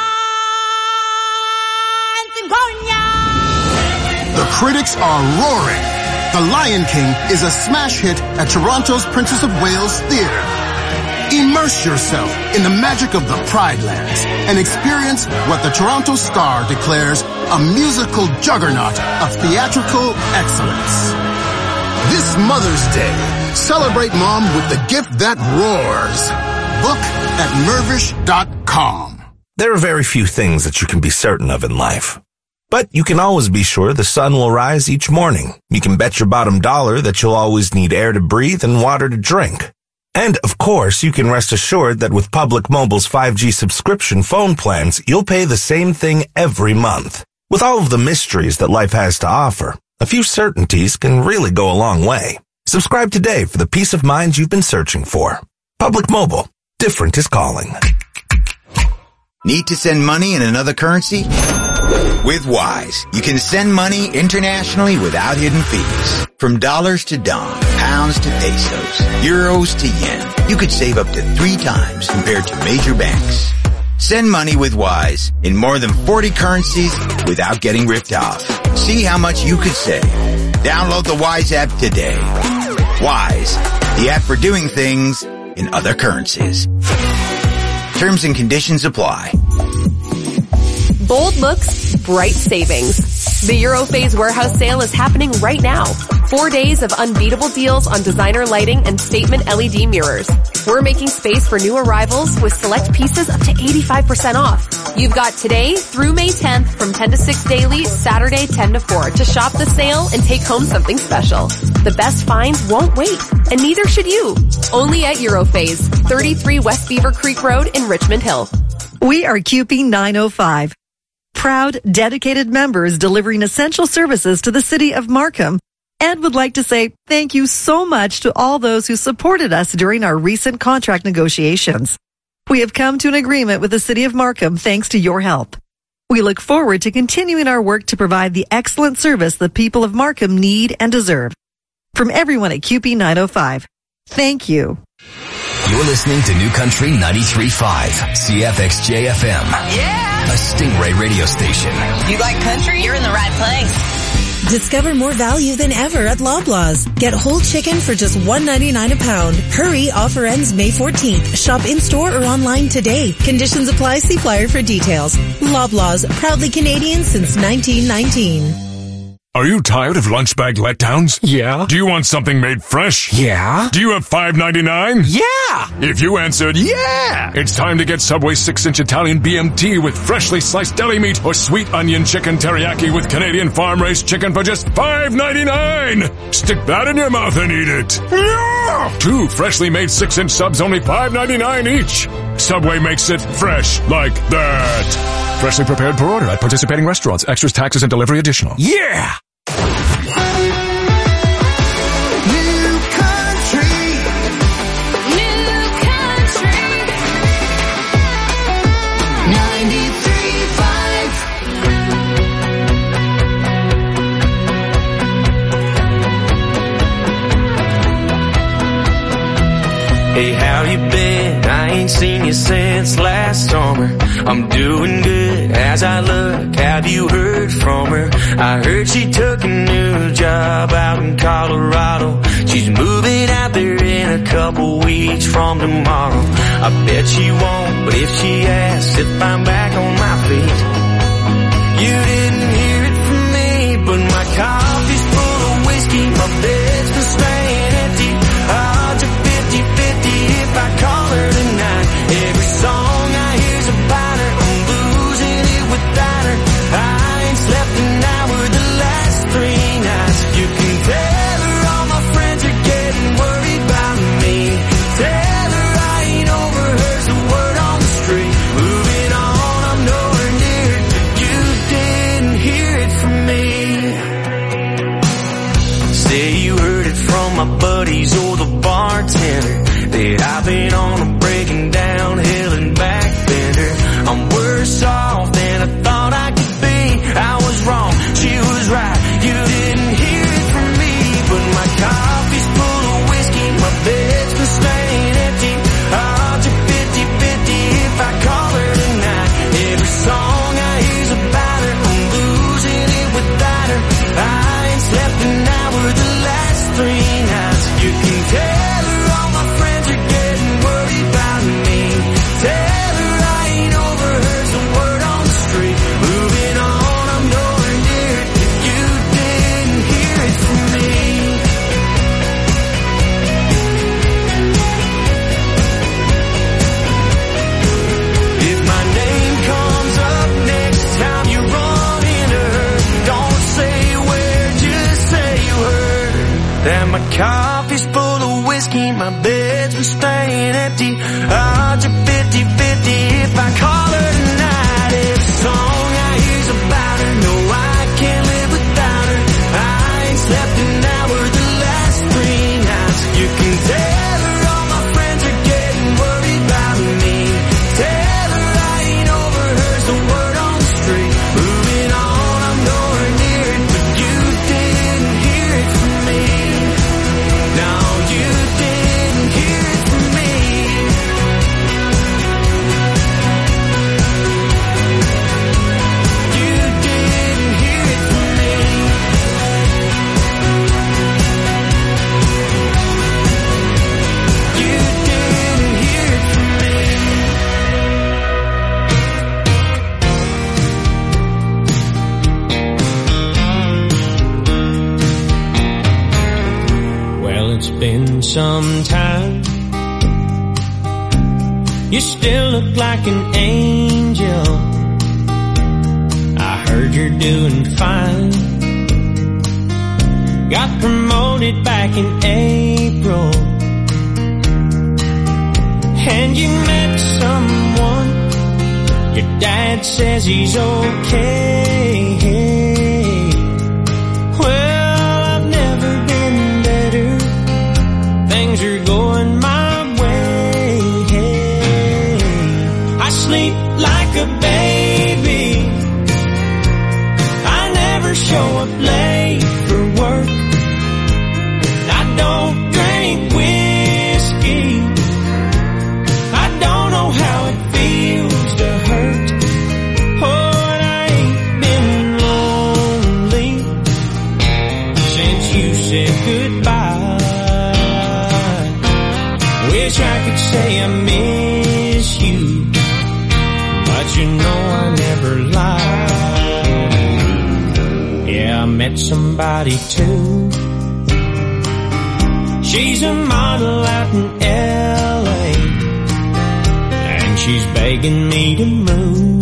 The critics are roaring. The Lion King is a smash hit at Toronto's Princess of Wales Theatre. Immerse yourself in the magic of the Pride Lands and experience what the Toronto Star declares a musical juggernaut of theatrical excellence. This Mother's Day, celebrate Mom with the gift that roars. Book at Mirvish.com. There are very few things that you can be certain of in life. But you can always be sure the sun will rise each morning. You can bet your bottom dollar that you'll always need air to breathe and water to drink. And, of course, you can rest assured that with Public Mobile's 5G subscription phone plans, you'll pay the same thing every month. With all of the mysteries that life has to offer, a few certainties can really go a long way. Subscribe today for the peace of mind you've been searching for. Public Mobile. Different is calling. Need to send money in another currency? With Wise, you can send money internationally without hidden fees. From dollars to dong, pounds to pesos, euros to yen, you could save up to 3 times compared to major banks. Send money with Wise in more than 40 currencies without getting ripped off. See how much you could save. Download the Wise app today. Wise, the app for doing things in other currencies. Terms and conditions apply. Bold looks, bright savings. The Europhase warehouse sale is happening right now. 4 days of unbeatable deals on designer lighting and statement LED mirrors. We're making space for new arrivals with select pieces up to 85% off. You've got today through May 10th from 10 to 6 daily, Saturday 10 to 4 to shop the sale and take home something special. The best finds won't wait, and neither should you. Only at Europhase, 33 West Beaver Creek Road in Richmond Hill. We are QP 905. Proud, dedicated members delivering essential services to the city of Markham, and would like to say thank you so much to all those who supported us during our recent contract negotiations. We have come to an agreement with the city of Markham thanks to your help. We look forward to continuing our work to provide the excellent service the people of Markham need and deserve. From everyone at QP 905, thank you. You're listening to New Country 93.5, CFXJ-FM. Yeah! A Stingray radio station. You like country? You're in the right place. Discover more value than ever at Loblaws. Get whole chicken for just $1.99 a pound. Hurry, offer ends May 14th. Shop in-store or online today. Conditions apply. See flyer for details. Loblaws, proudly Canadian since 1919. Are you tired of lunch bag letdowns? Yeah. Do you want something made fresh? Yeah. Do you have $5.99? Yeah. If you answered yeah, it's time to get Subway 6-inch Italian BMT with freshly sliced deli meat or sweet onion chicken teriyaki with Canadian farm-raised chicken for just $5.99. Stick that in your mouth and eat it. Yeah. 2 freshly made 6-inch subs, only $5.99 each. Subway makes it fresh like that. Freshly prepared per order at participating restaurants. Extras, taxes, and delivery additional. Yeah. Hey, how you been? I ain't seen you since last summer. I'm doing good as I look. Have you heard from her? I heard she took a new job out in Colorado. She's moving out there in a couple weeks from tomorrow. I bet she won't, but if she asks if I'm back on my feet, you didn't hear it from me, but my coffee's full of whiskey, my bed's been staying empty. Odds are 50-50 if I call her tonight. Every song I hear's about her, I'm losing it without her. I ain't slept an hour the last 3 nights. You can tell her all my friends are getting worried about me. Tell her I ain't over her's the word on the street. Moving on, I'm nowhere near it, but you didn't hear it from me. Say you heard it from my buddies or the bartender that I've been on a breaking down hill and back bender. I'm worse off than I thought I could be. I was wrong, she was right. You didn't hear it from me, but my coffee's full of whiskey, my bed's been staying empty. Odds are 50-50 if I call her tonight. Every song I hear's about her, I'm losing it without her. I ain't slept an hour the last 3 nights. You can tell her all my friends are getting worried about me. Tell her I ain't over her's the word on the street. Moving on, I'm nowhere near it, but you didn't hear it from me. If my name comes up next time you run into her, don't say where, just say you heard that my coffee's full of whiskey, my bed's been staying empty. Odds are 50-50 if I call her tonight. Every song I hear's about her, no, I can't live without her. I ain't slept an hour the last 3 nights. You can tell her all my friends are getting worried about me. Tell her I ain't over her's the word on the street. Moving on, I'm nowhere near it, but you didn't hear it from me. No, you didn't hear it from me. You didn't hear it from me. You didn't hear it from me. Well, it's been some time. You still look like an angel. I heard you're doing fine. Got promoted back in April. And you met someone. Your dad says he's okay. Well, I've never been better. Things are going my way. I sleep like a baby. I never show up late for work. I don't drink whiskey. somebody too. She's a model out in L.A. and she's begging me to move.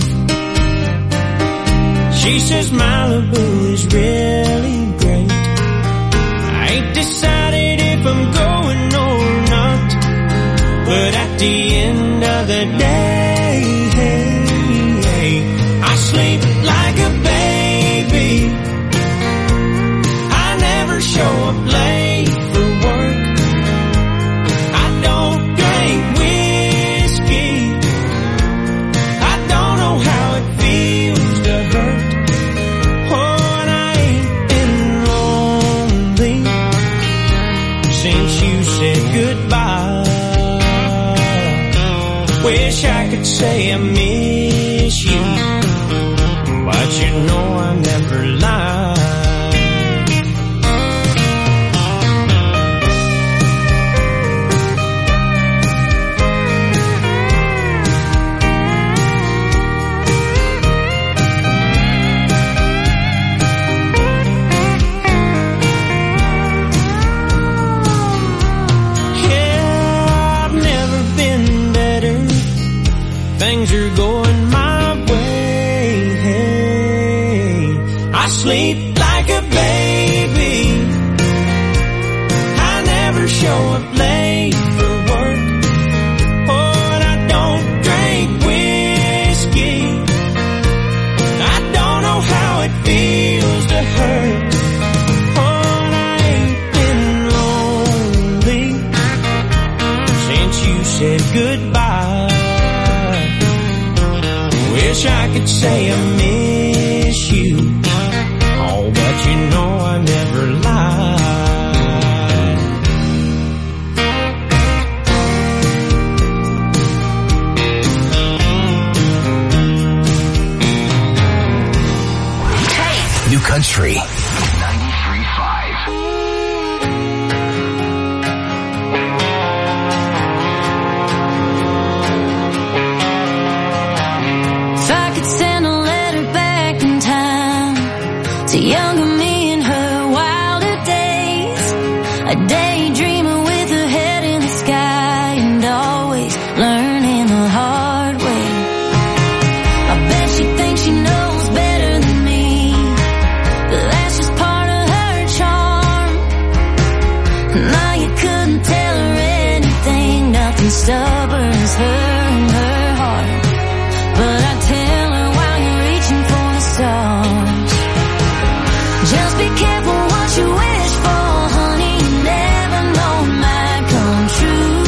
She says Malibu is really great. I ain't decided if I'm going or not, but at the end of the day, I sleep like a baby. I never show up late for work. I don't drink whiskey. I don't know how it feels to hurt. Oh, and I ain't been lonely since you said goodbye. Wish I could say I miss you, but you know I never lie. Things are going my way. I sleep like a baby. I never show up late for work. Oh, and I don't drink whiskey. I don't know how it feels to hurt. Oh, and I ain't been lonely since you said goodbye. Wish I could say I miss you, oh, but you know I never lie. New Country 93.5. To younger me in her wilder days, a daydreamer with her head in the sky and always learning the hard way. I bet she thinks she knows better than me, but that's just part of her charm. Now you couldn't tell her anything, nothing stubborn as her and her heart. But I tell her while you're reaching for the stars, just be careful what you wish for, honey. You never know it might come true.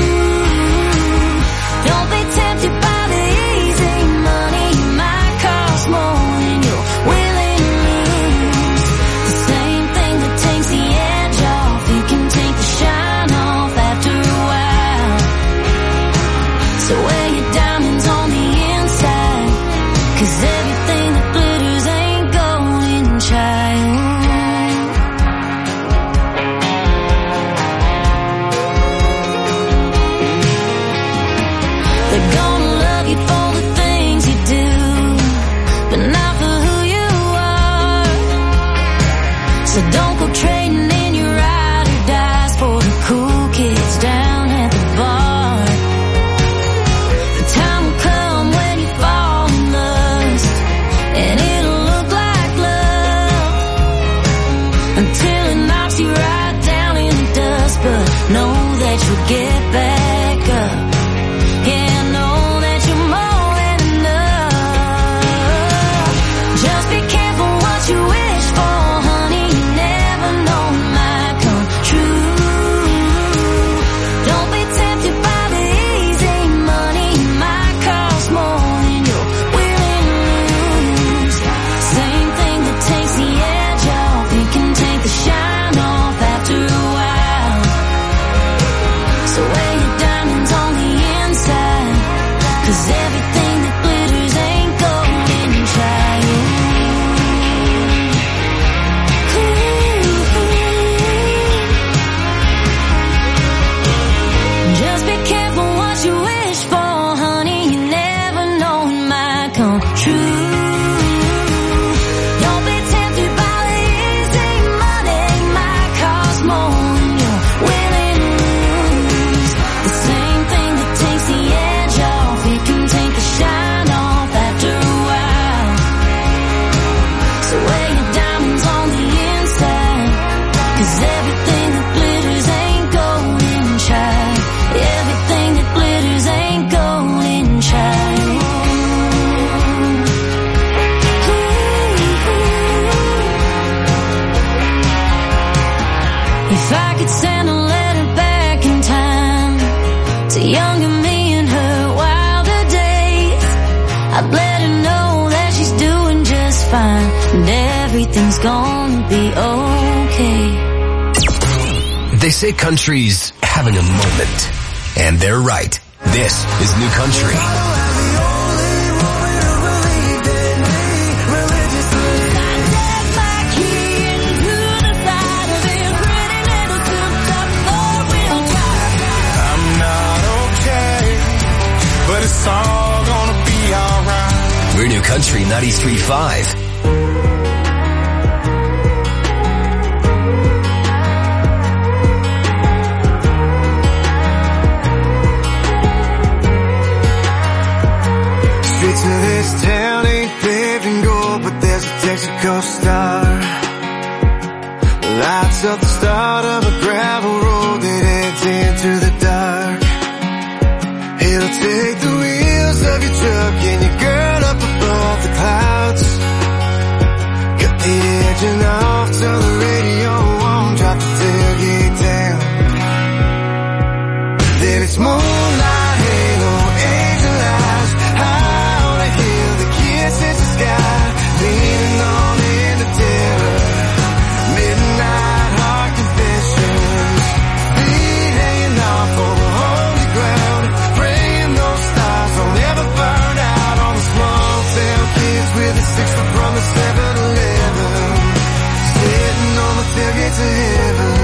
Don't be tempted by the easy money. It might cost more than you're willing to lose. The same thing that takes the edge off, you can take the shine off after a while. So wear your diamonds on the inside, 'cause everything that glitters ain't golden, child. They're gonna love you for the things you do, but not for who you are. So don't go trading in your ride or dies for the cool kids down at the bar. The time will come when you fall in lust, let her know that she's doing just fine, and everything's gonna be okay. They say country's having a moment, and they're right. This is New Country. It's all gonna be alright. We're New Country 93.5. Streets of this town ain't paved in gold, but there's a Texaco star. Lights up the start of a gravel road that heads into the dark. It'll take the wheels of your truck and your girl up above the clouds. Cut the engine off, turn the radio on, drop the tailgate down. Then it's moonlight, halo, angel eyes, high on a hill, the kisses the sky, leaning on in the terror, midnight heart confessions, feet hanging off over holy ground. Don't ever burn out on the small town kids with a 6-foot from the 7-Eleven, sitting on the tailgates of heaven.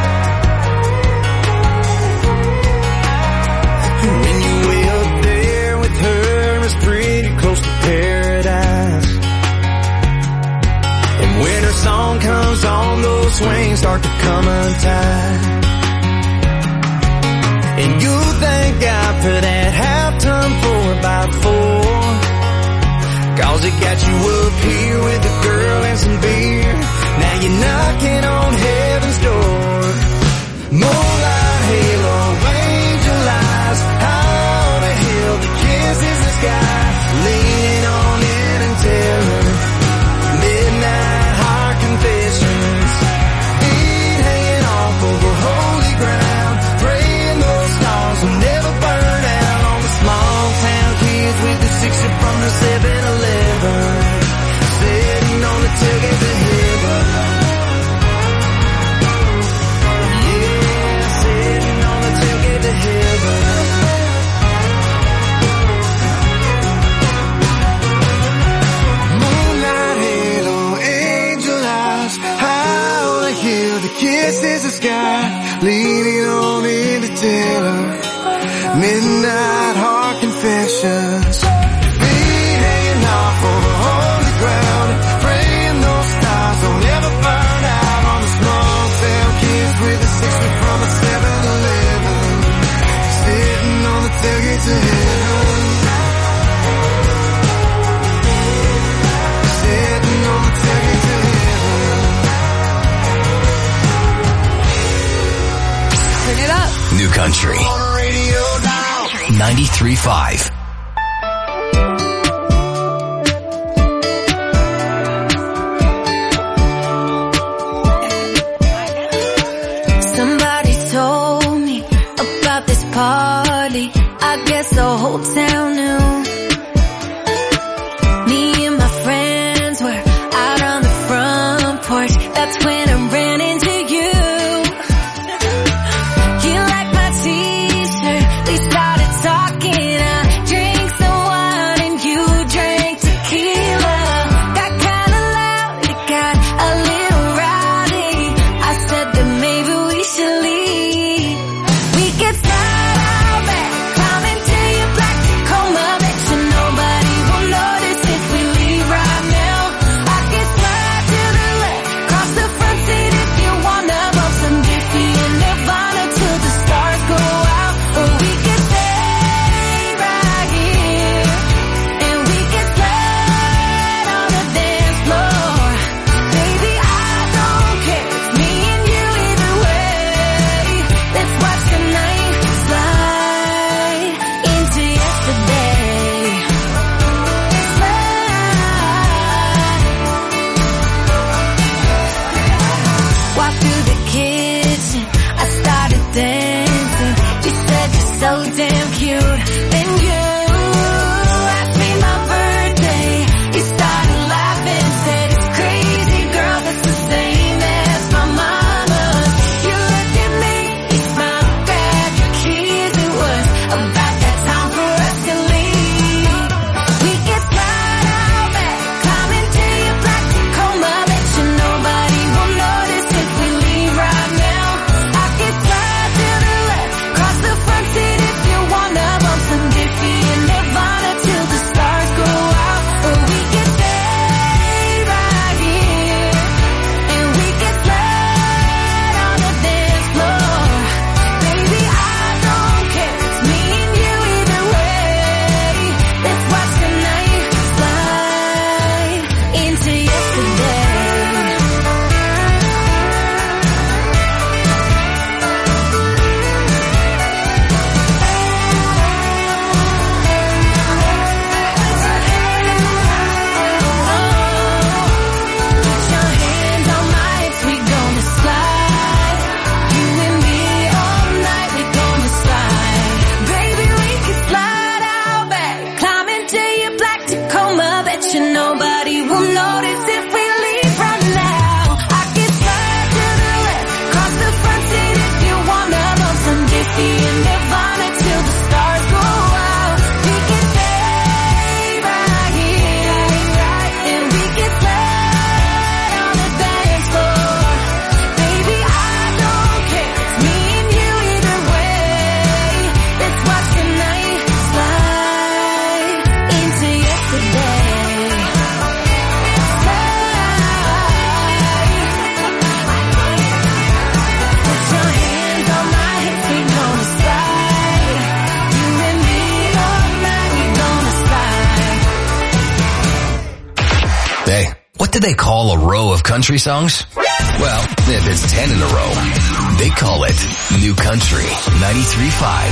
When you're way up there with her, it's pretty close to paradise. And when her song comes on, those swings start to come untied. And you thank God for that halftime 4x4, 'cause it got you up here with a girl and some beer. Now you're knocking on heaven's door. Moonlight, halo, angel eyes, high on a hill, the kisses the sky, leaning on in and terror, midnight heart confessions, feet hanging off over holy ground, praying those stars will never burn out on the small town kids with the 6 from the 7-Eleven, sitting on the tailgate of heaven. Yeah, sitting on the tailgate of heaven. Moonlight, halo, angel eyes, high on a hill, the kisses the sky, leaning on into terror, midnight heart confessions, feet hanging off over holy ground, praying those stars don't ever burn out on the small town kids with a 6-foot from a 7-Eleven, sitting on the tailgates of heaven, sitting on the tailgates of heaven. Turn it up. New Country 93.5. Somebody told me about this party, I guess the whole town knew. Me and my friends were out on the front porch, that's when I ran into you. You liked my t-shirt, we started talking, I What do they call a row of country songs? Well, if it's 10 in a row, they call it New Country 93.5.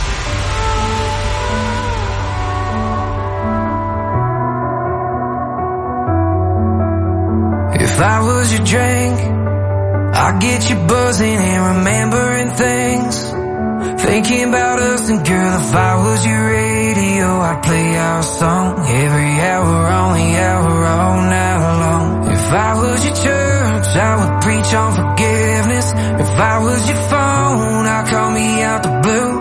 If I was your drink, I'd get you buzzing and remembering things. Thinking about us, and girl, if I was your radio, I'd play our song every hour, on the hour, all night long. If I was your church, I would preach on forgiveness. If I was your phone, I'd call me out the blue.